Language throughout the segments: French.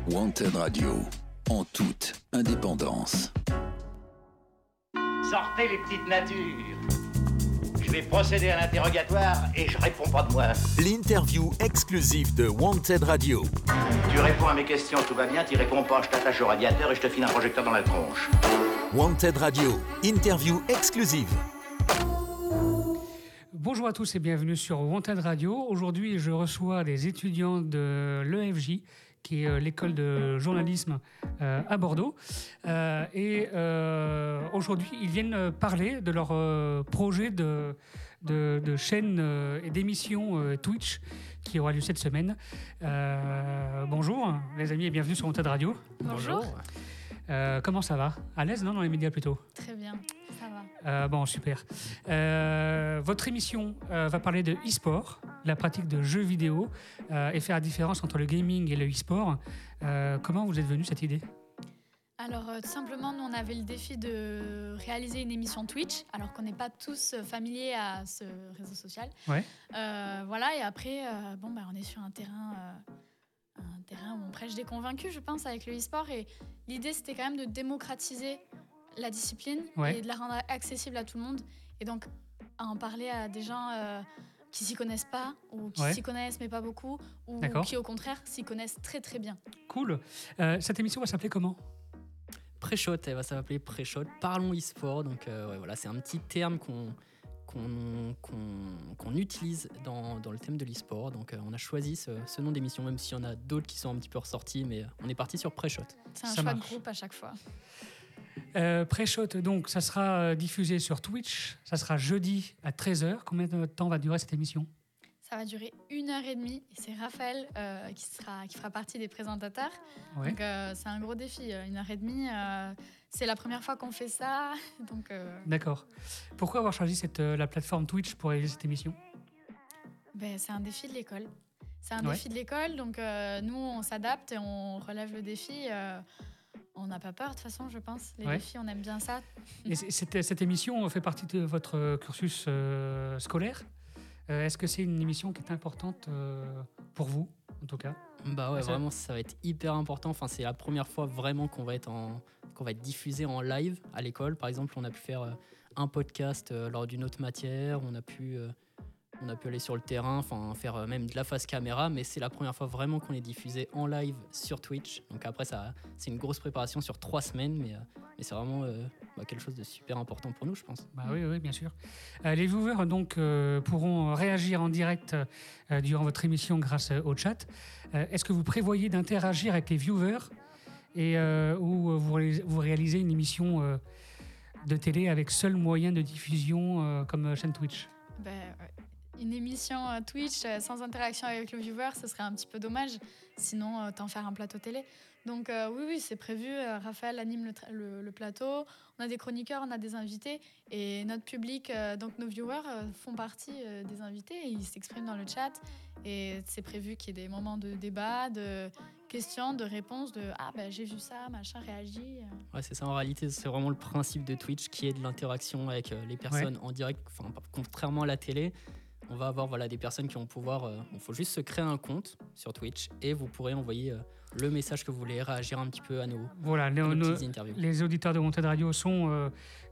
Wanted Radio, en toute indépendance. Sortez les petites natures. Je vais procéder à l'interrogatoire et je réponds pas de moi. L'interview exclusive de Wanted Radio. Tu réponds à mes questions, tout va bien. Tu réponds pas, je t'attache au radiateur et je te file un projecteur dans la tronche. Wanted Radio, interview exclusive. Bonjour à tous et bienvenue sur Wanted Radio. Aujourd'hui, je reçois des étudiants de l'EFJ, qui est l'école de journalisme à Bordeaux. Aujourd'hui, ils viennent parler de leur projet de chaîne et d'émission Twitch qui aura lieu cette semaine. Bonjour les amis et bienvenue sur Wanted Radio. Bonjour. Comment ça va ? À l'aise, non, dans les médias plutôt ? Très bien, ça va. Bon, super. Votre émission va parler de e-sport, la pratique de jeux vidéo et faire la différence entre le gaming et le e-sport. Comment vous êtes venu cette idée ? Alors, tout simplement, nous, on avait le défi de réaliser une émission Twitch, alors qu'on n'est pas tous familiers à ce réseau social. Ouais. Voilà, et après, on est sur un terrain où on prêche des convaincus, je pense, avec le e-sport. Et l'idée, c'était quand même de démocratiser la discipline et de la rendre accessible à tout le monde. Et donc, à en parler à des gens qui s'y connaissent pas, ou qui s'y connaissent mais pas beaucoup, ou qui, au contraire, s'y connaissent très très bien. Cool. Cette émission va s'appeler comment ? Pré-shot, elle va s'appeler Pré-shot. Parlons e-sport. Donc, voilà, c'est un petit terme qu'on utilise dans le thème de l'e-sport. Donc on a choisi ce nom d'émission, même s'il y en a d'autres qui sont un petit peu ressortis, mais on est parti sur Pré-shot. C'est un choix de groupe à chaque fois. Pré-shot, donc ça sera diffusé sur Twitch, ça sera jeudi à 13h. Combien de temps va durer cette émission ? Ça va durer 1h30 et c'est Raphaël qui fera partie des présentateurs. Ouais. Donc c'est un gros défi, 1h30. C'est la première fois qu'on fait ça. Donc, D'accord. Pourquoi avoir choisi la plateforme Twitch pour réaliser cette émission ? C'est un défi de l'école. C'est un défi de l'école, donc nous on s'adapte et on relève le défi. On n'a pas peur de toute façon, je pense. Les défis, on aime bien ça. Et cette émission fait partie de votre cursus scolaire ? Est-ce que c'est une émission qui est importante pour vous, en tout cas ? Vraiment, ça va être hyper important. Enfin, c'est la première fois vraiment qu'on va être diffusé en live à l'école. Par exemple, on a pu faire un podcast lors d'une autre matière. On a pu aller sur le terrain, faire même de la face caméra. Mais c'est la première fois vraiment qu'on est diffusé en live sur Twitch. Donc après, c'est une grosse préparation sur 3 semaines. Mais c'est vraiment quelque chose de super important pour nous, je pense. Oui, bien sûr. Les viewers donc, pourront réagir en direct durant votre émission grâce au chat. Est-ce que vous prévoyez d'interagir avec les viewers ou vous réalisez une émission de télé avec seul moyen de diffusion comme chaîne Twitch ? Une émission Twitch sans interaction avec le viewer, ce serait un petit peu dommage. Sinon, autant faire un plateau télé. Donc oui, c'est prévu. Raphaël anime le plateau. On a des chroniqueurs, on a des invités. Et notre public, donc nos viewers, font partie des invités. Et ils s'expriment dans le chat. Et c'est prévu qu'il y ait des moments de débat, de questions, de réponses, j'ai vu ça, machin, réagit. Ouais, c'est ça en réalité. C'est vraiment le principe de Twitch qui est de l'interaction avec les personnes en direct. Contrairement à la télé, on va avoir des personnes qui vont pouvoir... Il faut juste se créer un compte sur Twitch et vous pourrez envoyer le message que vous voulez, réagir un petit peu à nos petites interviews. Les auditeurs de Wanted Radio sont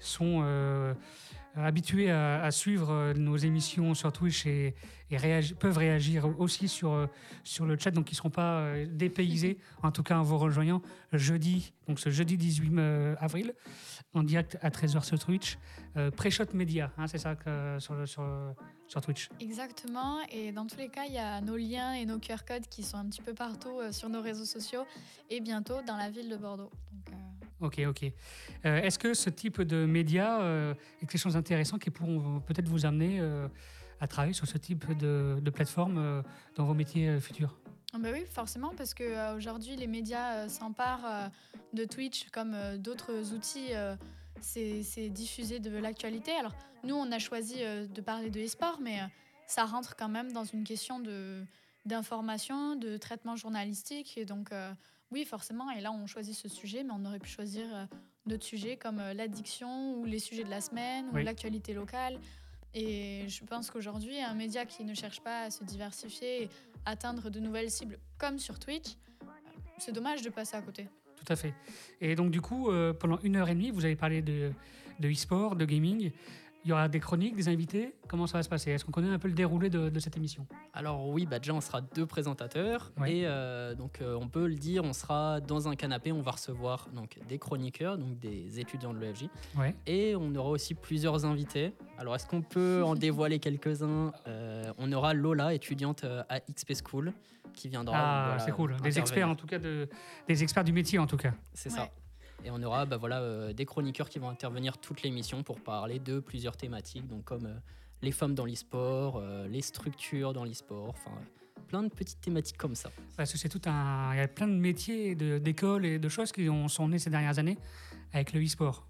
habitués à suivre nos émissions sur Twitch et peuvent réagir aussi sur le chat, donc ils ne seront pas dépaysés, en tout cas en vous rejoignant ce jeudi 18 avril, en direct à 13h sur Twitch. Pré-shot Média, c'est ça sur Twitch. Exactement, et dans tous les cas, il y a nos liens et nos QR codes qui sont un petit peu partout sur nos réseaux sociaux et bientôt dans la ville de Bordeaux. Donc, Ok. Est-ce que ce type de médias est quelque chose d'intéressant qui pourront peut-être vous amener à travailler sur ce type de plateforme dans vos métiers futurs ? Oui, forcément, parce qu'aujourd'hui, les médias s'emparent de Twitch comme d'autres outils. C'est diffuser de l'actualité. Alors, nous, on a choisi de parler de e-sport, mais ça rentre quand même dans une question d'information, de traitement journalistique. Et donc, oui, forcément. Et là, on choisit ce sujet, mais on aurait pu choisir d'autres sujets comme l'addiction ou les sujets de la semaine ou l'actualité locale. Et je pense qu'aujourd'hui, un média qui ne cherche pas à se diversifier et atteindre de nouvelles cibles, comme sur Twitch, c'est dommage de passer à côté. Tout à fait. Et donc, du coup, pendant 1h30, vous avez parlé de e-sport, de gaming. Il y aura des chroniques, des invités. Comment ça va se passer? Est-ce qu'on connaît un peu le déroulé de cette émission? Alors oui, déjà on sera 2 présentateurs et donc on peut le dire, on sera dans un canapé, on va recevoir donc des chroniqueurs, donc des étudiants de l'EFJ et on aura aussi plusieurs invités. Alors est-ce qu'on peut en dévoiler quelques-uns? On aura Lola, étudiante à XP School, qui viendra. C'est cool. Des experts en tout cas, des experts du métier en tout cas. C'est ça. Et on aura des chroniqueurs qui vont intervenir toute l'émission pour parler de plusieurs thématiques, donc comme les femmes dans l'e-sport, les structures dans l'e-sport, enfin plein de petites thématiques comme ça. Parce que il y a plein de métiers, d'écoles et de choses qui sont nées ces dernières années avec le e-sport.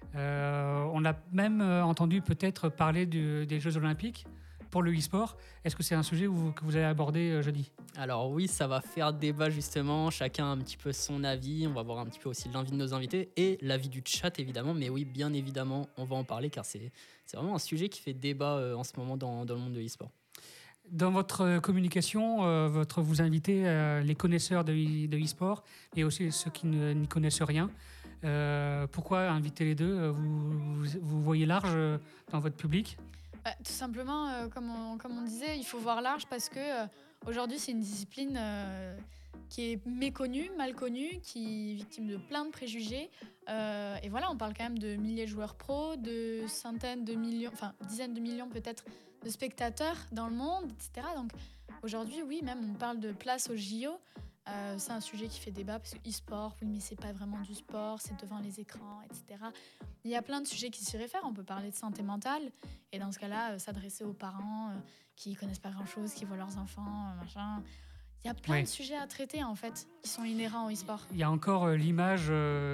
On a même entendu peut-être parler des Jeux Olympiques pour le e-sport. Est-ce que c'est un sujet que vous allez aborder jeudi? Alors oui, ça va faire débat justement, chacun a un petit peu son avis, on va voir un petit peu aussi l'avis de nos invités et l'avis du chat évidemment, mais oui, bien évidemment, on va en parler car c'est vraiment un sujet qui fait débat en ce moment dans le monde de l'e-sport. Dans votre communication, vous invitez les connaisseurs de e-sport et aussi ceux qui n'y connaissent rien. Pourquoi inviter les deux? Vous voyez large dans votre public? Tout simplement, comme on disait, il faut voir large parce que aujourd'hui, c'est une discipline qui est méconnue, mal connue, qui est victime de plein de préjugés. Et voilà, on parle quand même de milliers de joueurs pros, de centaines de millions, enfin dizaines de millions peut-être de spectateurs dans le monde, etc. Donc aujourd'hui, oui, même on parle de place au JO. C'est un sujet qui fait débat parce que e-sport, oui, mais c'est pas vraiment du sport, c'est devant les écrans, etc. Il y a plein de sujets qui s'y réfèrent. On peut parler de santé mentale et dans ce cas-là, s'adresser aux parents qui connaissent pas grand-chose, qui voient leurs enfants, machin. Il y a plein de sujets à traiter en fait qui sont inhérents au e-sport. Il y a encore l'image.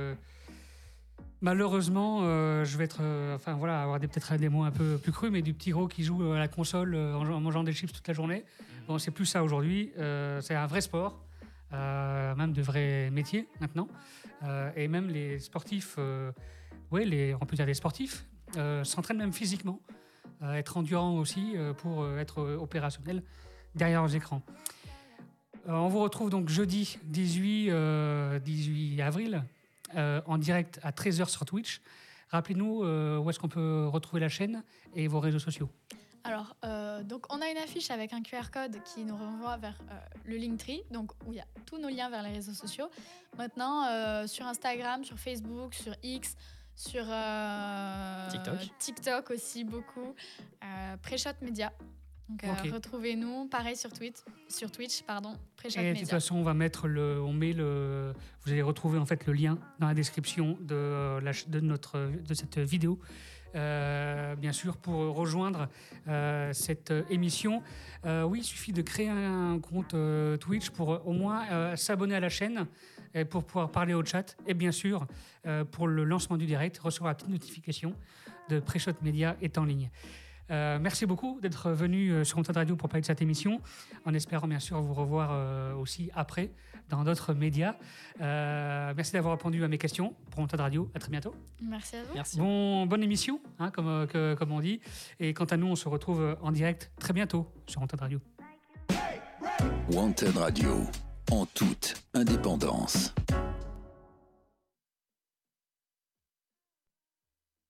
Malheureusement, je vais avoir peut-être des mots un peu plus crus, mais du petit gros qui joue à la console en mangeant des chips toute la journée. Bon, c'est plus ça aujourd'hui. C'est un vrai sport. Même de vrais métiers maintenant, et même les sportifs, on peut dire des sportifs, s'entraînent même physiquement, être endurants aussi pour être opérationnels derrière leurs écrans. On vous retrouve donc jeudi 18 avril en direct à 13h sur Twitch. Rappelez-nous où est-ce qu'on peut retrouver la chaîne et vos réseaux sociaux. Alors, donc on a une affiche avec un QR code qui nous renvoie vers le Linktree, donc où il y a tous nos liens vers les réseaux sociaux. Maintenant, sur Instagram, sur Facebook, sur X, sur TikTok aussi beaucoup, Preshot Media. Donc retrouvez-nous, pareil sur Twitch, Preshot Media. De toute façon, vous allez retrouver en fait le lien dans la description de cette vidéo. Bien sûr, pour rejoindre cette émission, il suffit de créer un compte Twitch pour au moins s'abonner à la chaîne et pour pouvoir parler au chat et bien sûr pour le lancement du direct, recevoir la petite notification de Preshot Media est en ligne. Merci beaucoup d'être venu sur Wanted Radio pour parler de cette émission, en espérant bien sûr vous revoir aussi après dans d'autres médias. Merci d'avoir répondu à mes questions pour Wanted Radio. À très bientôt. Merci à vous. Merci. Bonne émission, comme on dit. Et quant à nous, on se retrouve en direct très bientôt sur Wanted Radio. Wanted Radio, en toute indépendance.